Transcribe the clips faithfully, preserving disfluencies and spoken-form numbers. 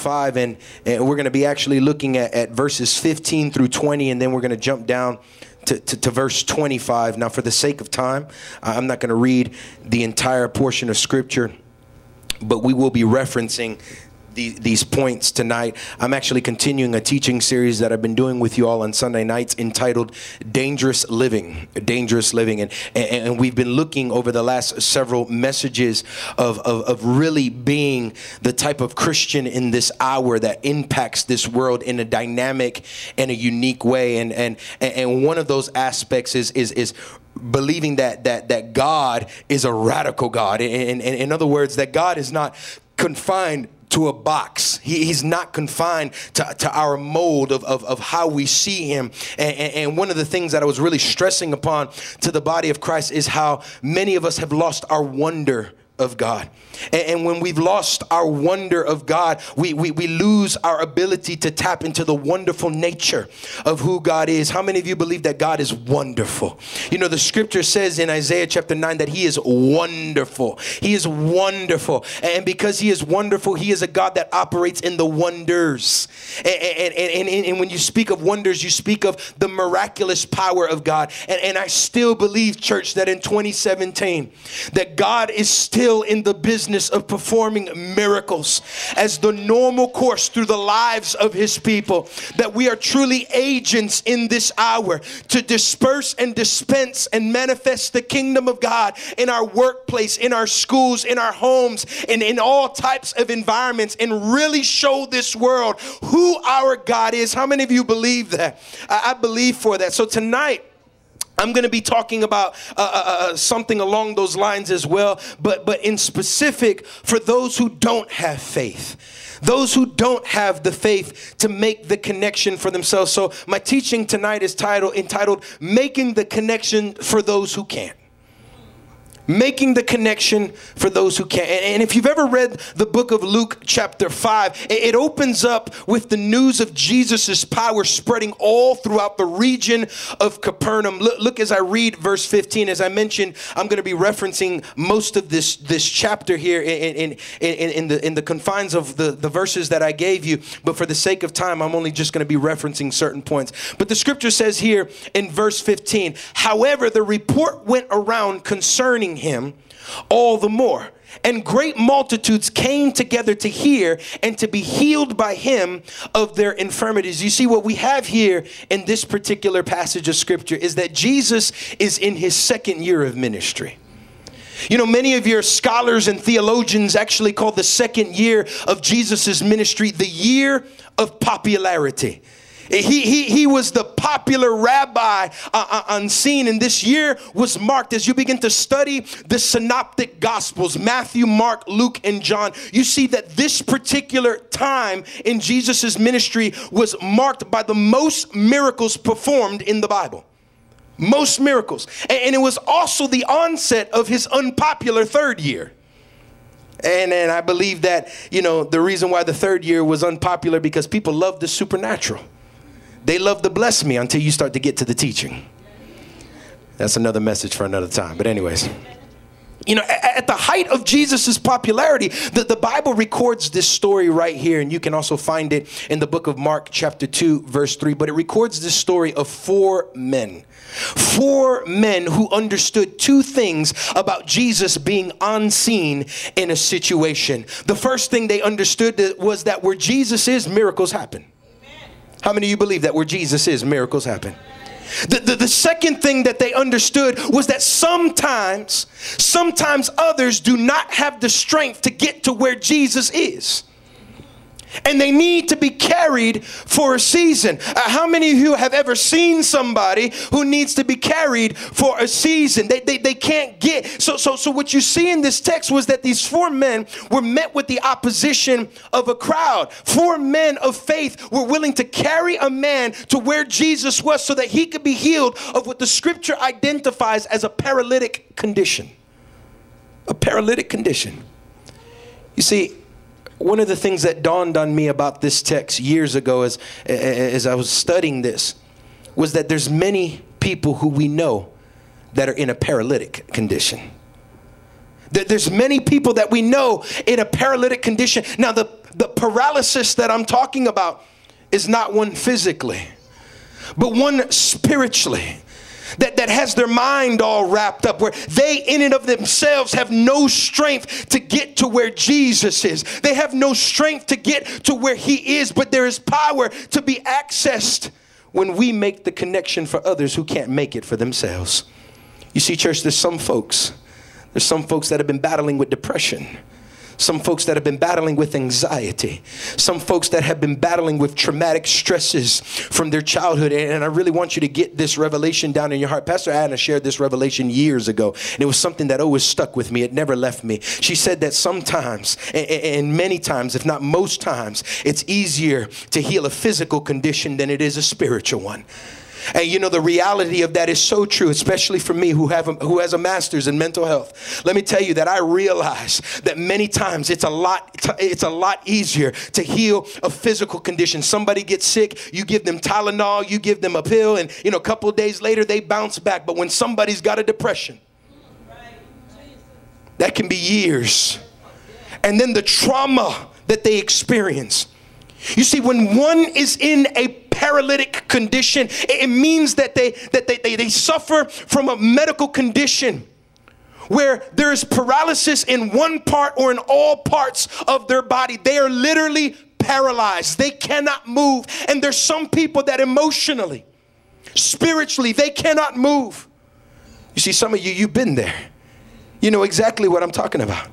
five, and, and we're going to be actually looking at, at verses fifteen through twenty, and then we're going to jump down to, to, to verse twenty-five. Now, for the sake of time, I'm not going to read the entire portion of Scripture, but we will be referencing these points tonight. I'm actually continuing a teaching series that I've been doing with you all on Sunday nights entitled Dangerous Living, Dangerous Living. And, and, and we've been looking over the last several messages of, of, of really being the type of Christian in this hour that impacts this world in a dynamic and a unique way. And, and, and one of those aspects is, is, is believing that, that, that God is a radical God. In, in, in other words, that God is not confined to a box. He, he's not confined to, to our mold of, of, of how we see him. And, and, and one of the things that I was really stressing upon to the body of Christ is how many of us have lost our wonder of God. And, and when we've lost our wonder of God, we, we, we lose our ability to tap into the wonderful nature of who God is. How many of you believe that God is wonderful? You know, the scripture says in Isaiah chapter nine that he is wonderful. He is wonderful. And because he is wonderful, he is a God that operates in the wonders. And, and, and, and, and when you speak of wonders, you speak of the miraculous power of God. And, and I still believe, church, that in twenty seventeen, that God is still in the business of performing miracles as the normal course through the lives of his people, that we are truly agents in this hour to disperse and dispense and manifest the kingdom of God in our workplace, in our schools, in our homes, and in all types of environments, and really show this world who our God is. How many of you believe that? I, I believe for that. So tonight, I'm going to be talking about uh, uh, something along those lines as well, but but in specific for those who don't have faith, those who don't have the faith to make the connection for themselves. So my teaching tonight is titled entitled Making the Connection for Those Who Can't. Making the connection for those who can't. And if you've ever read the book of Luke chapter five, it opens up with the news of Jesus's power spreading all throughout the region of Capernaum. Look, look as I read verse fifteen. As I mentioned, I'm going to be referencing most of this, this chapter here in, in, in, in, the, in the confines of the, the verses that I gave you. But for the sake of time, I'm only just going to be referencing certain points. But the scripture says here in verse fifteen, however, the report went around concerning him all the more, and great multitudes came together to hear and to be healed by him of their infirmities. You see, what we have here in this particular passage of scripture is that Jesus is in his second year of ministry. You know, many of your scholars and theologians actually call the second year of Jesus's ministry the year of popularity. He, he, he was the popular rabbi uh, on scene, and this year was marked as you begin to study the synoptic gospels, Matthew, Mark, Luke, and John. You see that this particular time in Jesus's ministry was marked by the most miracles performed in the Bible. Most miracles. And, and it was also the onset of his unpopular third year. And, and I believe that, you know, the reason why the third year was unpopular because people love the supernatural. They love to bless me until you start to get to the teaching. That's another message for another time. But anyways, you know, at, at the height of Jesus's popularity, the, the Bible records this story right here. And you can also find it in the book of Mark chapter two, verse three. But it records this story of four men. Four men who understood two things about Jesus being on scene in a situation. The first thing they understood was that where Jesus is, miracles happen. How many of you believe that where Jesus is, miracles happen? The, the, the second thing that they understood was that sometimes, sometimes others do not have the strength to get to where Jesus is. And they need to be carried for a season. Uh, how many of you have ever seen somebody who needs to be carried for a season? They, they, they can't get. So, so, so what you see in this text was that these four men were met with the opposition of a crowd. Four men of faith were willing to carry a man to where Jesus was so that he could be healed of what the scripture identifies as a paralytic condition. A paralytic condition. You see, one of the things that dawned on me about this text years ago as, as I was studying this was that there's many people who we know that are in a paralytic condition. There's many people that we know in a paralytic condition. Now, the, the paralysis that I'm talking about is not one physically, but one spiritually. That, that has their mind all wrapped up, where they in and of themselves have no strength to get to where Jesus is. They have no strength to get to where he is, but there is power to be accessed when we make the connection for others who can't make it for themselves. You see, church, there's some folks, there's some folks that have been battling with depression. Some folks that have been battling with anxiety. Some folks that have been battling with traumatic stresses from their childhood. And I really want you to get this revelation down in your heart. Pastor Anna shared this revelation years ago, and it was something that always stuck with me. It never left me. She said that sometimes, and many times, if not most times, it's easier to heal a physical condition than it is a spiritual one. And you know, the reality of that is so true, especially for me who have a, who has a master's in mental health. Let me tell you that I realize that many times it's a lot it's a lot easier to heal a physical condition. Somebody gets sick, you give them Tylenol, you give them a pill, and you know, a couple of days later they bounce back. But when somebody's got a depression, that can be years. And then the trauma that they experience. You see, when one is in a paralytic condition, it means that they that they, they, they suffer from a medical condition where there is paralysis in one part or in all parts of their body. They are literally paralyzed. They cannot move. And there's some people that emotionally, spiritually, they cannot move. You see, some of you, you've been there. You know exactly what I'm talking about.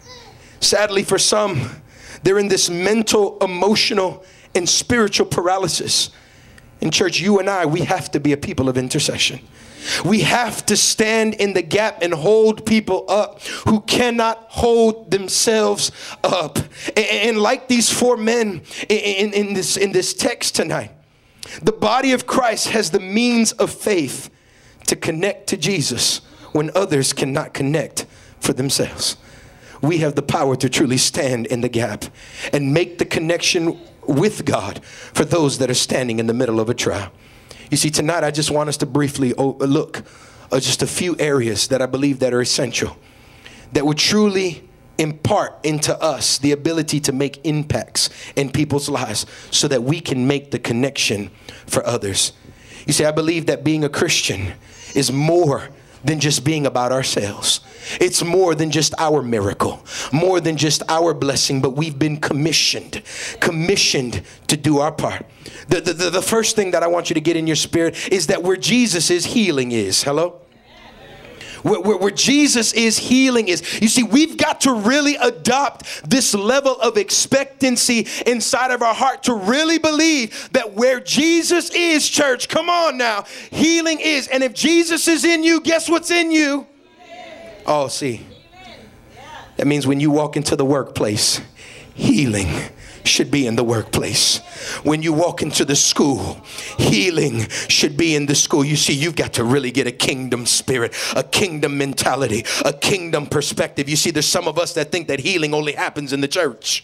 Sadly, for some, they're in this mental, emotional, and spiritual paralysis. In church, you and I, we have to be a people of intercession. We have to stand in the gap and hold people up who cannot hold themselves up. And, and like these four men in, in, this, in this text tonight, the body of Christ has the means of faith to connect to Jesus when others cannot connect for themselves. We have the power to truly stand in the gap and make the connection with God for those that are standing in the middle of a trial. You see, tonight I just want us to briefly look at just a few areas that I believe that are essential, that would truly impart into us the ability to make impacts in people's lives so that we can make the connection for others. You see, I believe that being a Christian is more than just being about ourselves. It's more than just our miracle, more than just our blessing, but we've been commissioned, commissioned to do our part. The, the, the, the first thing that I want you to get in your spirit is that where Jesus is, healing is. Hello? Where, where, where Jesus is, healing is. You see, we've got to really adopt this level of expectancy inside of our heart to really believe that where Jesus is, church, come on now, healing is. And if Jesus is in you, guess what's in you? Oh, see, that means when you walk into the workplace, healing should be in the workplace. When you walk into the school, healing should be in the school. You see, you've got to really get a kingdom spirit, a kingdom mentality, a kingdom perspective. You see, there's some of us that think that healing only happens in the church.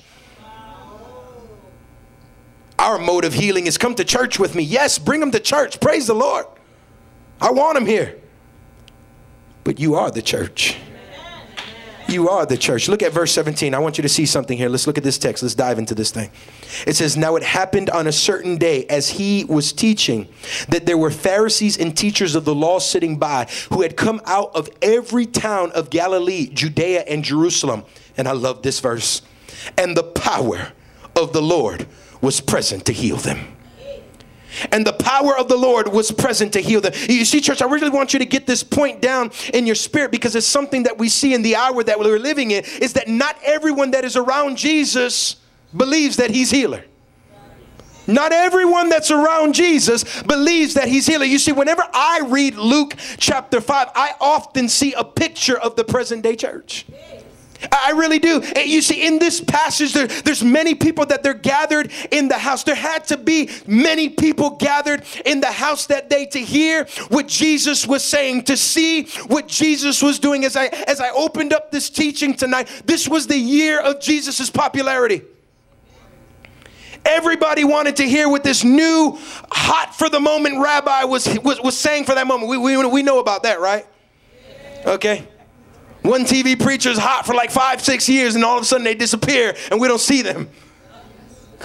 Our mode of healing is come to church with me. Yes, bring them to church. Praise the Lord. I want them here. But you are the church. You are the church. Look at verse seventeen. I want you to see something here. Let's look at this text. Let's dive into this thing. It says, now it happened on a certain day as he was teaching that there were Pharisees and teachers of the law sitting by who had come out of every town of Galilee, Judea, and Jerusalem. And I love this verse. And the power of the Lord was present to heal them. And the power of the Lord was present to heal them. You see, church, I really want you to get this point down in your spirit, because it's something that we see in the hour that we're living in, is that not everyone that is around Jesus believes that he's healer. Not everyone that's around Jesus believes that he's healer. You see, whenever I read Luke chapter five, I often see a picture of the present day church. I really do. And you see, in this passage, there, there's many people that they're gathered in the house. There had to be many people gathered in the house that day to hear what Jesus was saying, to see what Jesus was doing. As I, as I opened up this teaching tonight, this was the year of Jesus's popularity. Everybody wanted to hear what this new, hot for the moment rabbi was, was, was saying for that moment. We, we, we know about that, right? Okay. One T V preacher's hot for like five, six years, and all of a sudden they disappear and we don't see them.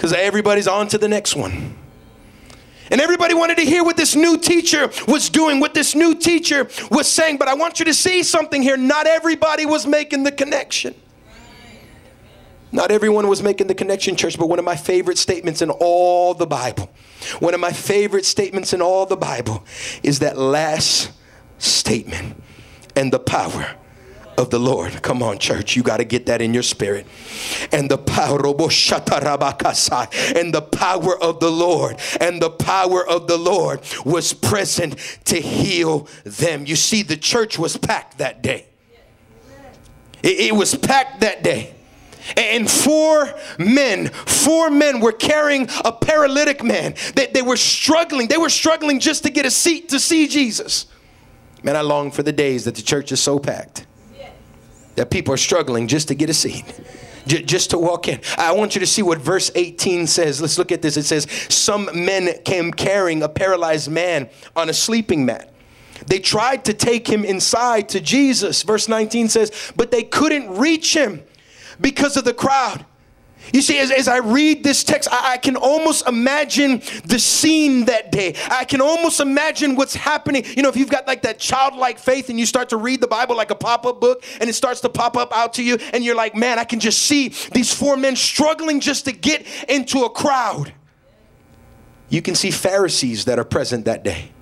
because everybody's on to the next one. And everybody wanted to hear what this new teacher was doing, what this new teacher was saying. But I want you to see something here. Not everybody was making the connection. Not everyone was making the connection, church. But one of my favorite statements in all the Bible, one of my favorite statements in all the Bible is that last statement, and the power of the Lord. Come on, church, you got to get that in your spirit. And the power and the power of the Lord and the power of the Lord was present to heal them. You see, the church was packed that day. It, it was packed that day. And four men, four men were carrying a paralytic man. They, they were struggling. They were struggling just to get a seat to see Jesus. Man, I long for the days that the church is so packed that people are struggling just to get a seat, j- just to walk in. I want you to see what verse eighteen says. Let's look at this. It says, some men came carrying a paralyzed man on a sleeping mat. They tried to take him inside to Jesus. Verse nineteen says, but they couldn't reach him because of the crowd. You see, as, as I read this text, I, I can almost imagine the scene that day. I can almost imagine what's happening. You know, if you've got like that childlike faith and you start to read the Bible like a pop-up book and it starts to pop up out to you and you're like, man, I can just see these four men struggling just to get into a crowd. You can see Pharisees that are present that day.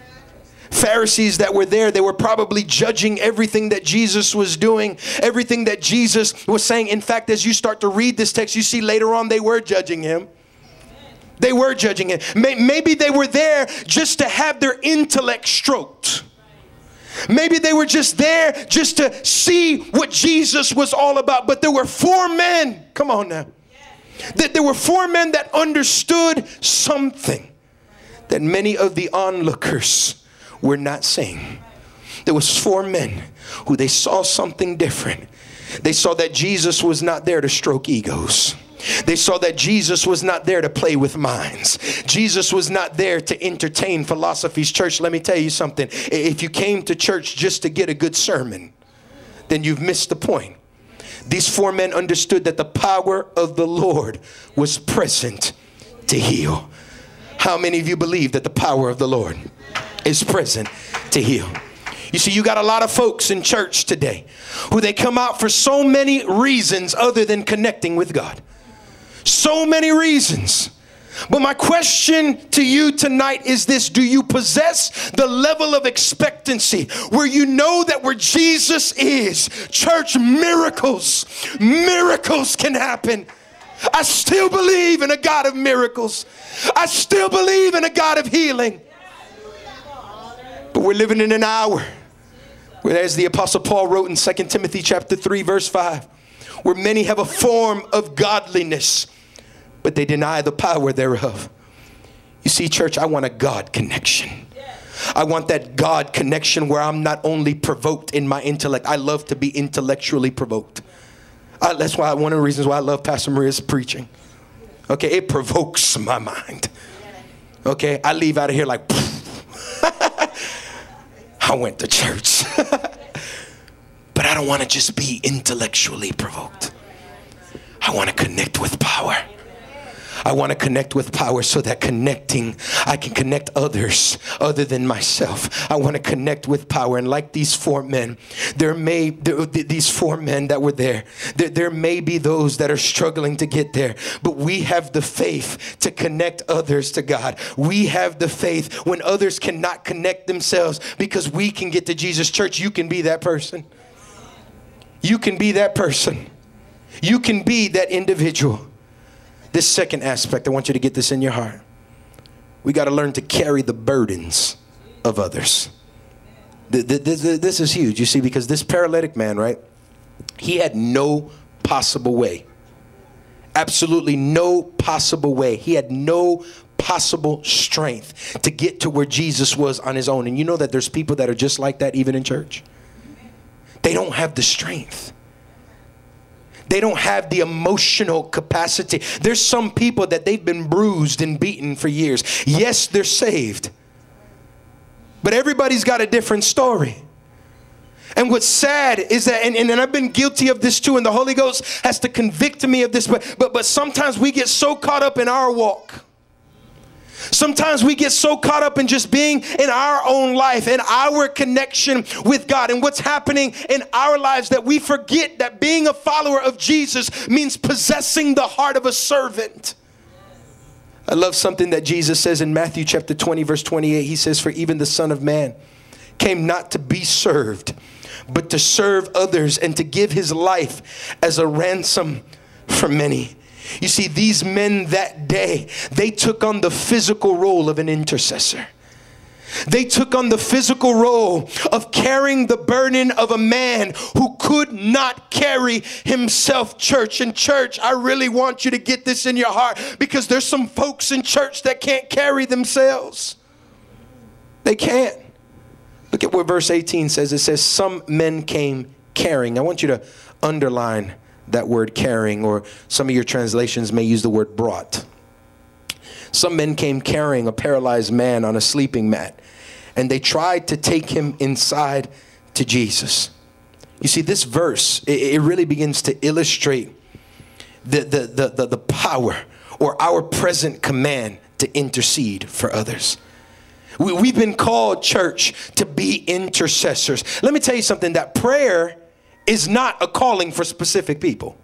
Pharisees that were there, they were probably judging everything that Jesus was doing, everything that Jesus was saying. In fact, as you start to read this text, you see later on they were judging him. They were judging him. Maybe they were there just to have their intellect stroked. Maybe they were just there just to see what Jesus was all about. But there were four men. Come on now. That there were four men that understood something that many of the onlookers were not seeing. There was four men who they saw something different. They saw that Jesus was not there to stroke egos. They saw that Jesus was not there to play with minds. Jesus was not there to entertain philosophies. Church, let me tell you something. If you came to church just to get a good sermon, then you've missed the point. These four men understood that the power of the Lord was present to heal. How many of you believe that the power of the Lord is present to heal? You see, you got a lot of folks in church today who they come out for so many reasons other than connecting with God. So many reasons. But my question to you tonight is this: do you possess the level of expectancy where you know that where Jesus is, church, miracles, miracles can happen? I still believe in a God of miracles. I still believe in a God of healing. But we're living in an hour where, as the Apostle Paul wrote in Second Timothy chapter three, verse five, where many have a form of godliness, but they deny the power thereof. You see, church, I want a God connection. I want that God connection where I'm not only provoked in my intellect. I love to be intellectually provoked. I, that's why one of the reasons why I love Pastor Maria's preaching. Okay, it provokes my mind. Okay, I leave out of here like, I went to church. But I don't want to just be intellectually provoked. I want to connect with power. I want to connect with power so that connecting, I can connect others other than myself. I want to connect with power. And like these four men, there may, there, these four men that were there, there, there may be those that are struggling to get there. But we have the faith to connect others to God. We have the faith when others cannot connect themselves, because we can get to Jesus. Church, you can be that person. You can be that person. You can be that individual. This second aspect, I want you to get this in your heart. We got to learn to carry the burdens of others. This is huge, you see, because this paralytic man, right? He had no possible way. Absolutely no possible way. He had no possible strength to get to where Jesus was on his own. And you know that there's people that are just like that even in church. They don't have the strength. They don't have the emotional capacity. There's some people that they've been bruised and beaten for years. Yes, they're saved. But everybody's got a different story. And what's sad is that, and, and I've been guilty of this too, and the Holy Ghost has to convict me of this, but, but, but sometimes we get so caught up in our walk. Sometimes we get so caught up in just being in our own life and our connection with God and what's happening in our lives that we forget that being a follower of Jesus means possessing the heart of a servant. I love something that Jesus says in Matthew chapter twenty, verse twenty-eight. He says, "For even the Son of Man came not to be served, but to serve others and to give his life as a ransom for many." You see, these men that day, they took on the physical role of an intercessor. They took on the physical role of carrying the burden of a man who could not carry himself. Church and church, I really want you to get this in your heart, because there's some folks in church that can't carry themselves. They can't. Look at what verse eighteen says. It says, "Some men came carrying." I want you to underline that word carrying, or some of your translations may use the word brought. Some men came carrying a paralyzed man on a sleeping mat, and they tried to take him inside to Jesus. You see, this verse, it, it really begins to illustrate the, the, the, the, the power or our present command to intercede for others. We, we've been called, church, to be intercessors. Let me tell you something, that prayer is not a calling for specific people.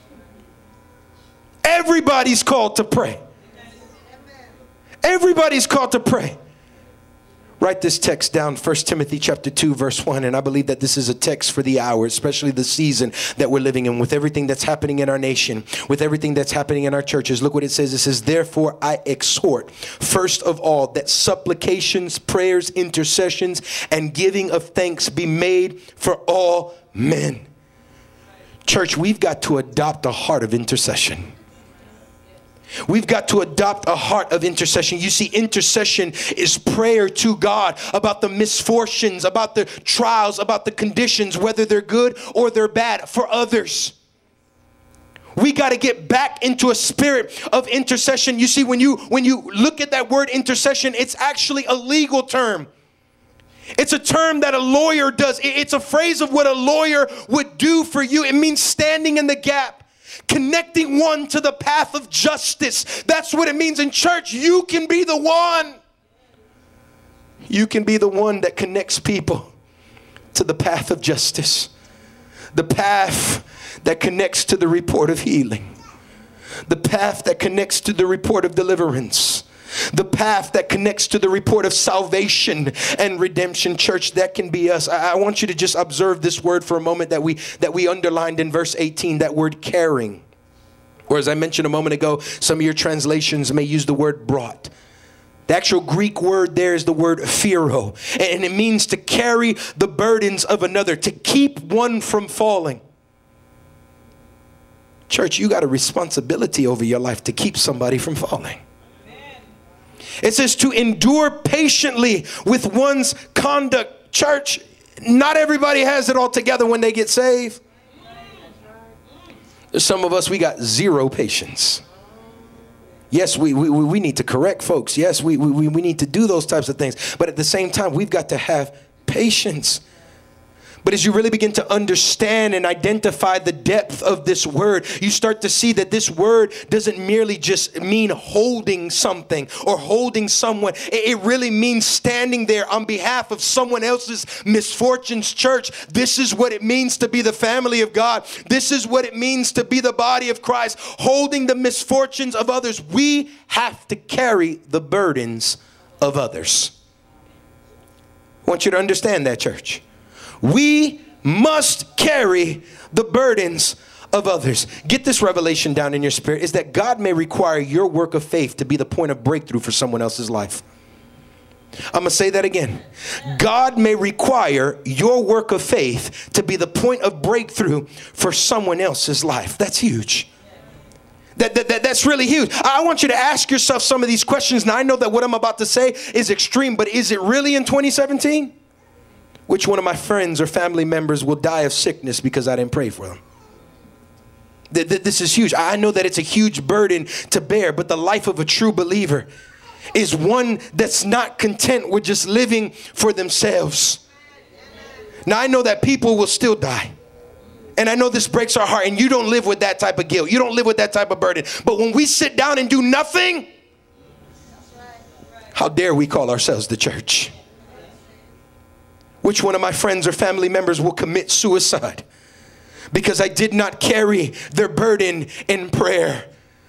Everybody's called to pray. Everybody's called to pray. Write this text down, First Timothy chapter two, verse one. And I believe that this is a text for the hour, especially the season that we're living in, with everything that's happening in our nation, with everything that's happening in our churches. Look what it says. It says, "Therefore I exhort, first of all, that supplications, prayers, intercessions, and giving of thanks be made for all men." Church, we've got to adopt a heart of intercession. We've got to adopt a heart of intercession. You see, intercession is prayer to God about the misfortunes, about the trials, about the conditions, whether they're good or they're bad, for others. We got to get back into a spirit of intercession. You see, when you when you look at that word intercession, it's actually a legal term. It's a term that a lawyer does. It's a phrase of what a lawyer would do for you. It means standing in the gap, connecting one to the path of justice. That's what it means. In church, you can be the one. You can be the one that connects people to the path of justice. The path that connects to the report of healing. The path that connects to the report of deliverance. The path that connects to the report of salvation and redemption. Church, that can be us. I, I want you to just observe this word for a moment that we that we underlined in verse eighteen, that word carrying. Or as I mentioned a moment ago, some of your translations may use the word brought. The actual Greek word there is the word phero, and it means to carry the burdens of another, to keep one from falling. Church, you got a responsibility over your life to keep somebody from falling. It says to endure patiently with one's conduct. Church, not everybody has it all together when they get saved. There's some of us, we got zero patience. Yes, we, we, we need to correct folks. Yes, we, we, we need to do those types of things. But at the same time, we've got to have patience. But as you really begin to understand and identify the depth of this word, you start to see that this word doesn't merely just mean holding something or holding someone. It really means standing there on behalf of someone else's misfortunes. Church, this is what it means to be the family of God. This is what it means to be the body of Christ, holding the misfortunes of others. We have to carry the burdens of others. I want you to understand that, church. We must carry the burdens of others. Get this revelation down in your spirit, is that God may require your work of faith to be the point of breakthrough for someone else's life. I'm going to say that again. God may require your work of faith to be the point of breakthrough for someone else's life. That's huge. That, that, that, that's really huge. I want you to ask yourself some of these questions. Now, I know that what I'm about to say is extreme, but is it really in twenty seventeen? Which one of my friends or family members will die of sickness because I didn't pray for them? This is huge. I know that it's a huge burden to bear, but the life of a true believer is one that's not content with just living for themselves. Now I know that people will still die. And I know this breaks our heart, and you don't live with that type of guilt. You don't live with that type of burden. But when we sit down and do nothing, how dare we call ourselves the church? Which one of my friends or family members will commit suicide because I did not carry their burden in prayer?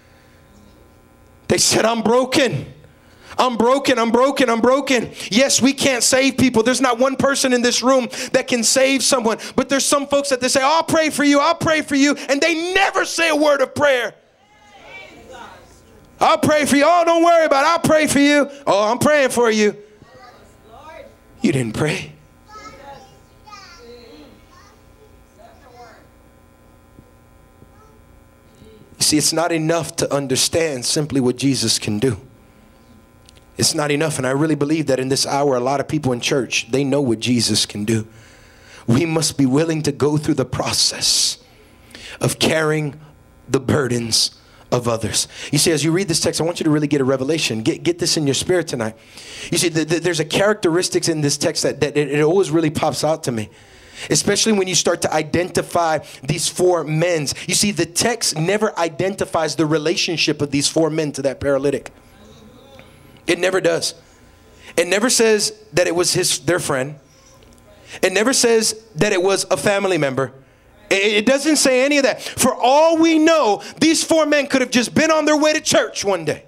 They said, I'm broken. I'm broken, I'm broken, I'm broken. Yes, we can't save people. There's not one person in this room that can save someone. But there's some folks that they say, I'll pray for you, I'll pray for you. And they never say a word of prayer. I'll pray for you. Oh, don't worry about it. I'll pray for you. Oh, I'm praying for you. You didn't pray. You see, it's not enough to understand simply what Jesus can do. It's not enough. And I really believe that in this hour, a lot of people in church, they know what Jesus can do. We must be willing to go through the process of carrying the burdens of others. You see, as you read this text, I want you to really get a revelation. Get, get this in your spirit tonight. You see, the, the, there's a characteristics in this text that, that it, it always really pops out to me. Especially when you start to identify these four men. You see, the text never identifies the relationship of these four men to that paralytic. It never does. It never says that it was his their friend. It never says that it was a family member. It, it doesn't say any of that. For all we know, these four men could have just been on their way to church one day.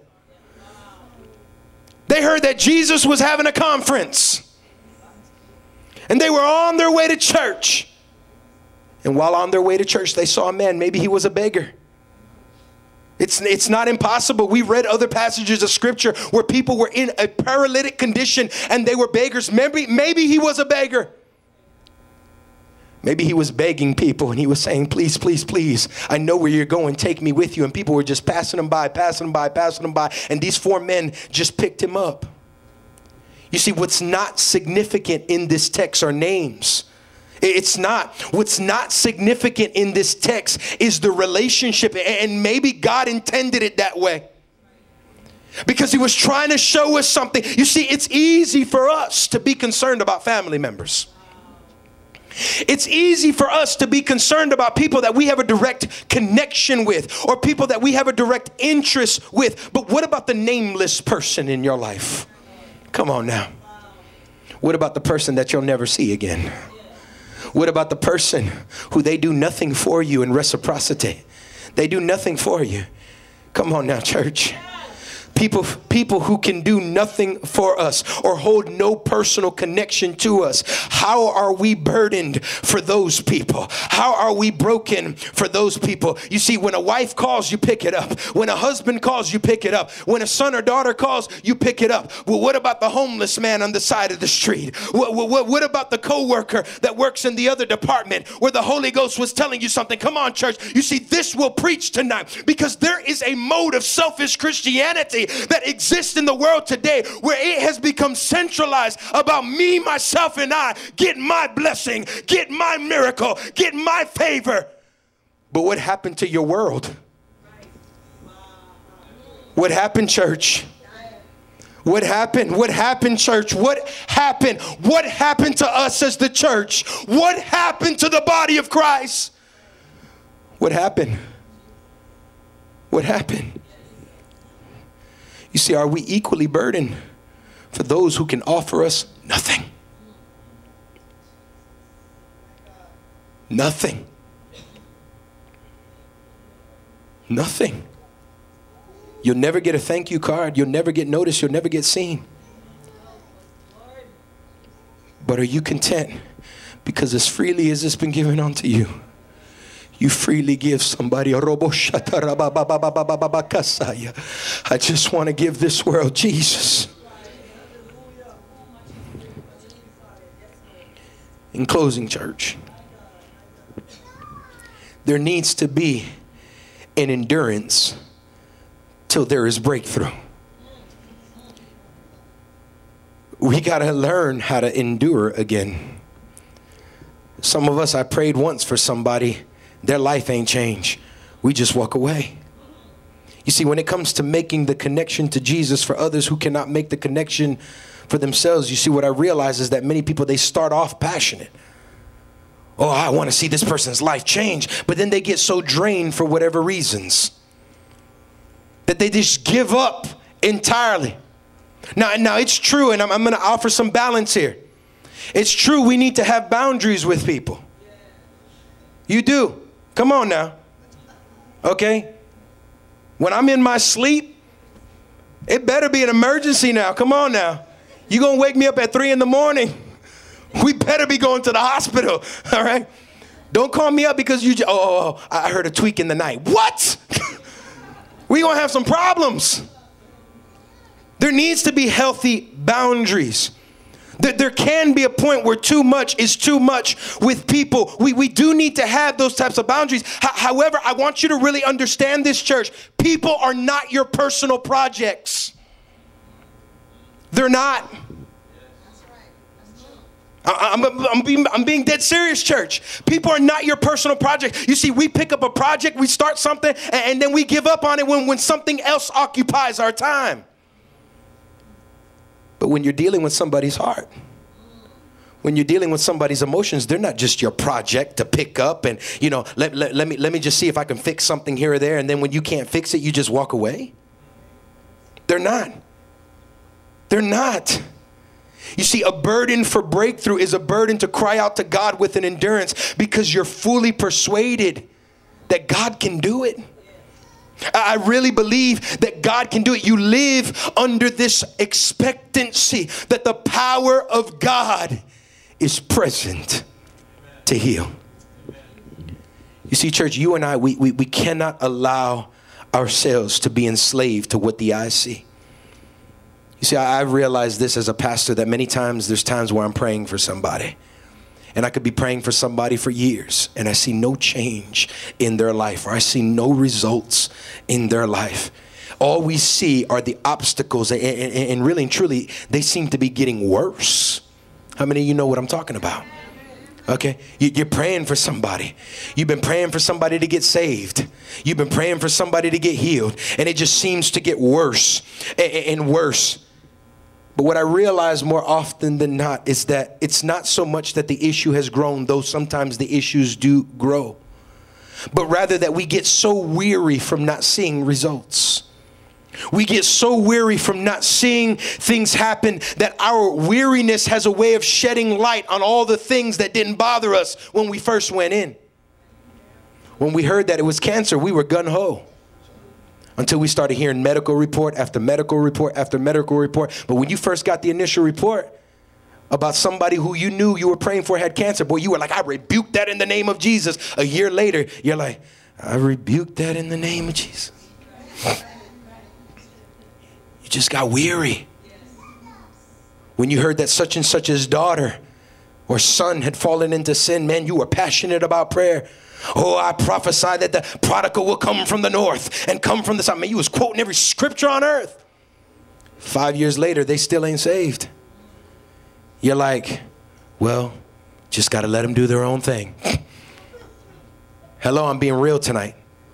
They heard that Jesus was having a conference. And they were on their way to church. And while on their way to church, they saw a man. Maybe he was a beggar. It's, it's not impossible. We read other passages of scripture where people were in a paralytic condition and they were beggars. Maybe, maybe he was a beggar. Maybe he was begging people and he was saying, please, please, please, I know where you're going. Take me with you. And people were just passing him by, passing him by, passing him by. And these four men just picked him up. You see, what's not significant in this text are names. It's not. What's not significant in this text is the relationship. And maybe God intended it that way, because he was trying to show us something. You see, it's easy for us to be concerned about family members. It's easy for us to be concerned about people that we have a direct connection with, or people that we have a direct interest with. But what about the nameless person in your life? Come on now. What about the person that you'll never see again? What about the person who they do nothing for you in reciprocity? They do nothing for you. Come on now, church. People, people who can do nothing for us or hold no personal connection to us. How are we burdened for those people? How are we broken for those people? You see, when a wife calls, you pick it up. When a husband calls, you pick it up. When a son or daughter calls, you pick it up. Well, what about the homeless man on the side of the street? What, what, what about the coworker that works in the other department where the Holy Ghost was telling you something? Come on, church. You see, this will preach tonight, because there is a mode of selfish Christianity that exists in the world today where it has become centralized about me, myself, and I. Get my blessing, get my miracle, get my favor. But what happened to your world? What happened, church? What happened? What happened, church? What happened? What happened to us as the church? What happened to the body of Christ? What happened? What happened? You see, are we equally burdened for those who can offer us nothing? Nothing. Nothing. You'll never get a thank you card. You'll never get noticed. You'll never get seen. But are you content? Because as freely as it's been given unto you, you freely give somebody. I just want to give this world Jesus. In closing, church, there needs to be an endurance till there is breakthrough. We got to learn how to endure again. Some of us, I prayed once for somebody. Their life ain't changed. We just walk away. You see, when it comes to making the connection to Jesus for others who cannot make the connection for themselves, you see, what I realize is that many people, they start off passionate. Oh, I want to see this person's life change. But then they get so drained for whatever reasons that they just give up entirely. Now, now it's true, and I'm, I'm going to offer some balance here. It's true we need to have boundaries with people. You do. Come on now. Okay? When I'm in my sleep, it better be an emergency now. Come on now. You're going to wake me up at three in the morning. We better be going to the hospital. All right? Don't call me up because you, just, oh, oh, oh, I heard a tweak in the night. What? We're going to have some problems. There needs to be healthy boundaries. There can be a point where too much is too much with people. We, we do need to have those types of boundaries. H- however, I want you to really understand this, church. People are not your personal projects. They're not. I, I'm, I'm, being, I'm being dead serious, church. People are not your personal project. You see, we pick up a project, we start something, and, and then we give up on it when, when something else occupies our time. But when you're dealing with somebody's heart, when you're dealing with somebody's emotions, they're not just your project to pick up and, you know, let, let, let me let me just see if I can fix something here or there. And then when you can't fix it, you just walk away. They're not. They're not. You see, a burden for breakthrough is a burden to cry out to God with an endurance because you're fully persuaded that God can do it. I really believe that God can do it. You live under this expectancy that the power of God is present to heal. You see, church, you and I, we, we, we cannot allow ourselves to be enslaved to what the eyes see. You see, I, I realized this as a pastor that many times there's times where I'm praying for somebody. And I could be praying for somebody for years and I see no change in their life, or I see no results in their life. All we see are the obstacles, and, and, and really and truly, they seem to be getting worse. How many of you know what I'm talking about? Okay, you're praying for somebody. You've been praying for somebody to get saved. You've been praying for somebody to get healed, and it just seems to get worse and worse. But what I realize more often than not is that it's not so much that the issue has grown, though sometimes the issues do grow, but rather that we get so weary from not seeing results. We get so weary from not seeing things happen that our weariness has a way of shedding light on all the things that didn't bother us when we first went in. When we heard that it was cancer, we were gung-ho. Until we started hearing medical report after medical report after medical report. But when you first got the initial report about somebody who you knew you were praying for had cancer, boy, you were like, I rebuke that in the name of Jesus. A year later, you're like, I rebuke that in the name of Jesus. You just got weary. When you heard that such and such's daughter or son had fallen into sin, man, you were passionate about prayer. Oh, I prophesy that the prodigal will come from the north and come from the south. Man, you was quoting every scripture on earth. Five years later, they still ain't saved. You're like, well, just got to let them do their own thing. Hello, I'm being real tonight.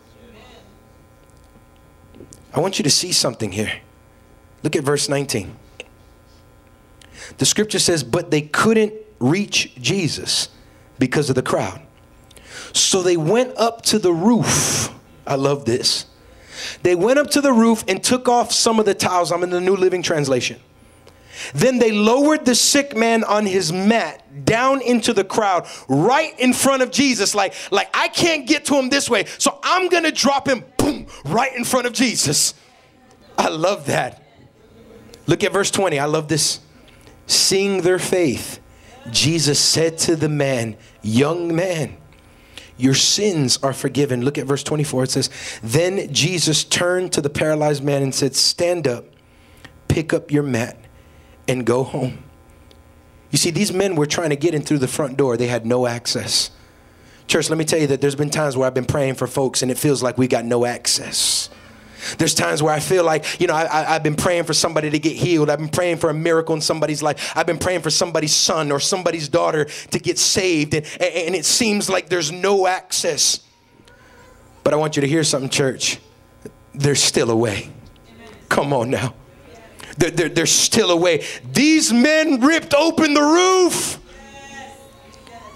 I want you to see something here. Look at verse nineteen. The scripture says, but they couldn't reach Jesus because of the crowd. So they went up to the roof. I love this. They went up to the roof and took off some of the towels. I'm in the New Living Translation. Then they lowered the sick man on his mat down into the crowd right in front of Jesus. Like, like I can't get to him this way, so I'm going to drop him, boom, right in front of Jesus. I love that. Look at verse twenty. I love this. Seeing their faith, Jesus said to the man, young man, your sins are forgiven. Look at verse twenty-four. It says, then Jesus turned to the paralyzed man and said, stand up, pick up your mat, and go home. You see, these men were trying to get in through the front door. They had no access. Church, let me tell you that there's been times where I've been praying for folks and it feels like we got no access. There's times where I feel like, you know, I, I, I've been praying for somebody to get healed. I've been praying for a miracle in somebody's life. I've been praying for somebody's son or somebody's daughter to get saved. And, and it seems like there's no access. But I want you to hear something, church. There's still a way. Come on now. There, there, there's still a way. These men ripped open the roof.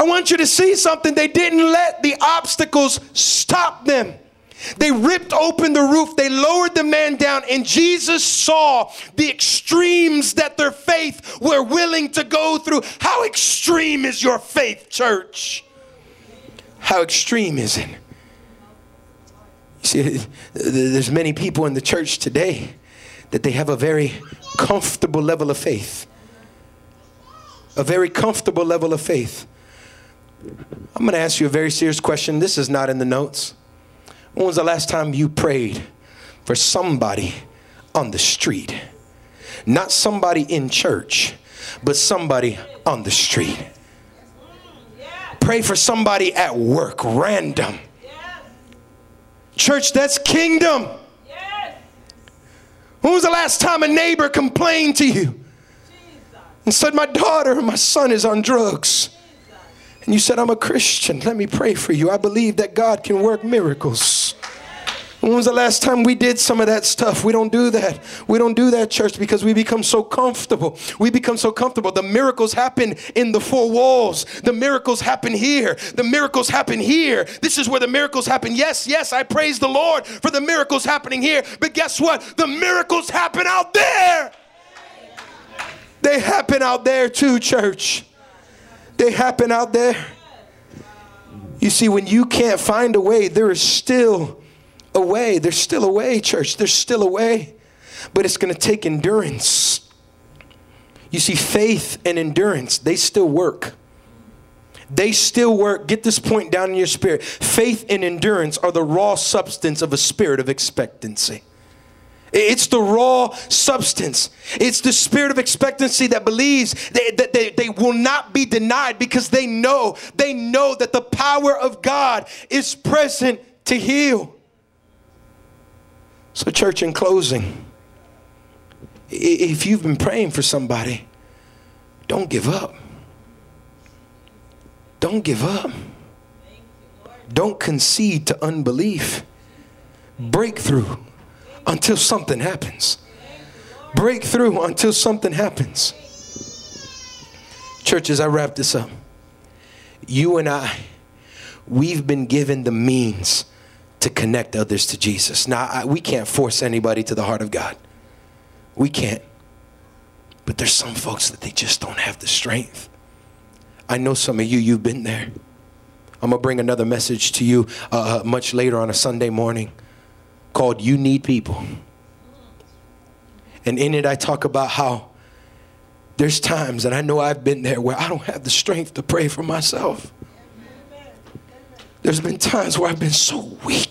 I want you to see something. They didn't let the obstacles stop them. They ripped open the roof. They lowered the man down, and Jesus saw the extremes that their faith were willing to go through. How extreme is your faith, church? How extreme is it? You see, there's many people in the church today that they have a very comfortable level of faith. A very comfortable level of faith. I'm going to ask you a very serious question. This is not in the notes. When was the last time you prayed for somebody on the street? Not somebody in church, but somebody on the street. Pray for somebody at work, random. Church, that's kingdom. When was the last time a neighbor complained to you and said, my daughter or my son is on drugs? And you said, I'm a Christian. Let me pray for you. I believe that God can work miracles. When was the last time we did some of that stuff? We don't do that. We don't do that, church, because we become so comfortable. We become so comfortable. The miracles happen in the four walls. The miracles happen here. The miracles happen here. This is where the miracles happen. Yes, yes, I praise the Lord for the miracles happening here. But guess what? The miracles happen out there. They happen out there too, church. They happen out there. You see, when you can't find a way, there is still a way. There's still a way, church. There's still a way. But it's going to take endurance. You see, faith and endurance, they still work. They still work. Get this point down in your spirit. Faith and endurance are the raw substance of a spirit of expectancy. It's the raw substance. It's the spirit of expectancy that believes that they, they, they will not be denied, because they know, they know that the power of God is present to heal. So, church, in closing, if you've been praying for somebody, don't give up. Don't give up. Don't concede to unbelief. Breakthrough until something happens. Breakthrough until something happens. Church, as I wrap this up, you and I, we've been given the means to connect others to Jesus. Now, I, we can't force anybody to the heart of God. We can't. But there's some folks that they just don't have the strength. I know some of you, you've been there. I'm going to bring another message to you uh, much later on a Sunday morning called You Need People. And in it, I talk about how there's times, and I know I've been there, where I don't have the strength to pray for myself. There's been times where I've been so weak.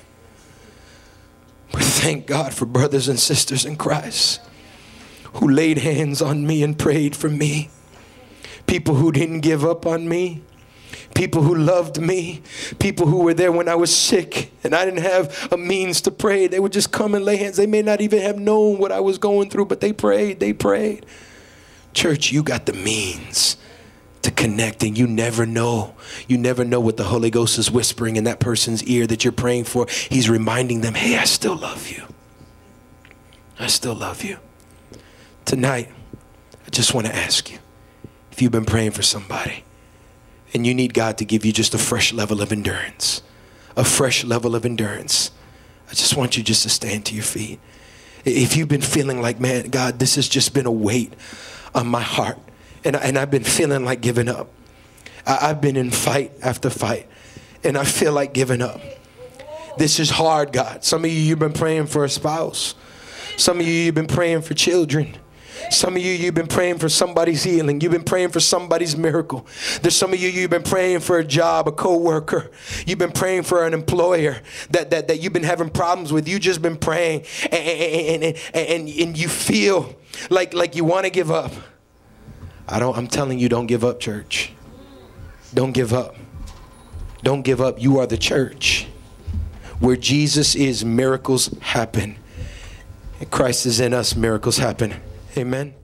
But thank God for brothers and sisters in Christ who laid hands on me and prayed for me. People who didn't give up on me. People who loved me. People who were there when I was sick and I didn't have a means to pray. They would just come and lay hands. They may not even have known what I was going through, but they prayed. They prayed. Church, you got the means to connect, and you never know. You never know what the Holy Ghost is whispering in that person's ear that you're praying for. He's reminding them, hey, I still love you. I still love you. Tonight, I just want to ask you, if you've been praying for somebody and you need God to give you just a fresh level of endurance, a fresh level of endurance, I just want you just to stand to your feet. If you've been feeling like, man, God, this has just been a weight on my heart, and, and I've been feeling like giving up. I, I've been in fight after fight, and I feel like giving up. This is hard, God. Some of you, you've been praying for a spouse. Some of you, you've been praying for children. Some of you, you've been praying for somebody's healing. You've been praying for somebody's miracle. There's some of you, you've been praying for a job, a co-worker. You've been praying for an employer that, that, that you've been having problems with. You've just been praying, and, and, and, and, and you feel like, like you want to give up. I don't, I'm telling you, don't give up, church. Don't give up. Don't give up. You are the church. Where Jesus is, miracles happen. And Christ is in us, miracles happen. Amen.